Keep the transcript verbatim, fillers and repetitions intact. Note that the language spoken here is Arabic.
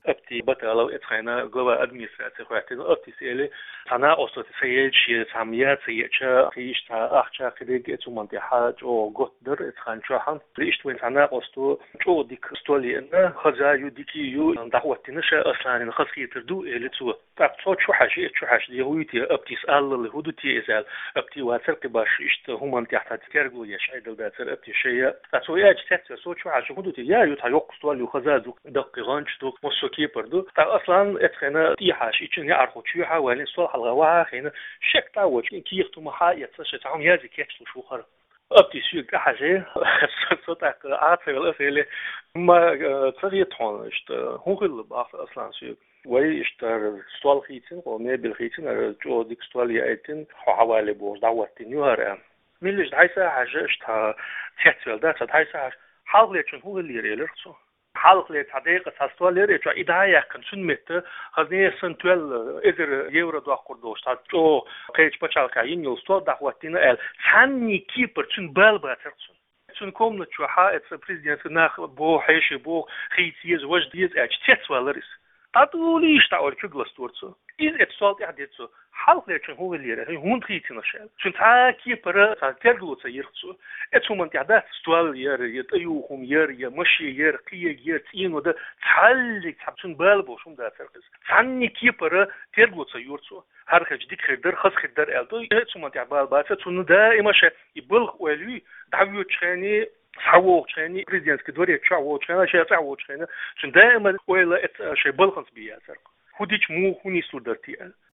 أبتي بطلوا إتخينا جوا أدميساتي خواتين أبتي سيلي أنا أصلا سيد شيء ساميات سيدشا خيش تا أخشا خريج إتو منطقة جو قدر إتخان شاحن ريشت وين أنا أصلا جو ديك استولي إنه خزا يو ديكي يو دعوتنا شا أصلا إن خص يتردو إلي تو تعصوت شو حاجة شو حاجة دي هو يتي أبتي سأل اللي هو تي إزال أبتي واتر باش إشت هم منطقة تكرجو يش عيد الداتر أبتي شيء تعصو ياج تحت صوت شو حاجة هو تي يا يو تايق استولي وخزا دوك دقيقانش دوك مسوكي بردو تا أصلا إتخنا تي حاجة إيش يعرفوا شو حوالين صلح الغواها خينا شك تعود كي يختم محا يتصش تعم يازي كيش شو خر أبتي شو كحاجة صوتك عاطفة الأسئلة ما تري تون إشت هو كل بعض أصلا شو وي إشت سؤال خيتين وما بالخيتين جو ديك سؤال يأتين حوالي بوز دعوتين يهرم مليش دعيسة حاجة إشت تحتوال ده دعيسة حاجة حاول يكون هو اللي يريلرسو حالق لي تعديق تستوال لي جو إدعاية كن سنمت هذه سنتوال إذا يورد وقردوش تاجو قيش بچال كاين يوستوال دعوتين ال ثاني كيبر تون بالبا ترسون تون كوم نتشو حائط بريزيدنت ناخ بو حيش بو خيتيز وجديز اج تسوال لرس تقوليش تعول كغلس تورسو إذا اتصال إحديتسو حالق لي تون هو اللي راه هون خيتنا شال تون تا كيبر تا ترغلو تيرسو اتو من تعدات استوال ير يطيوهم ير يمشي ير قيه ير تين وده تعلق تحبسون بالبو شوم ده تركز ثاني كيبر ترغلو تيرسو هر خج ديك خدر خص خدر الدو اتو من تعبال بات تون دائما شي يبلغ ولي دعوه تشاني حوو تشاني بريزيدنت كدوري تشاو تشاني شي تعو تشاني تون دائما ولا شي بلغنس بيا ترك خديش مو هوني سودرتي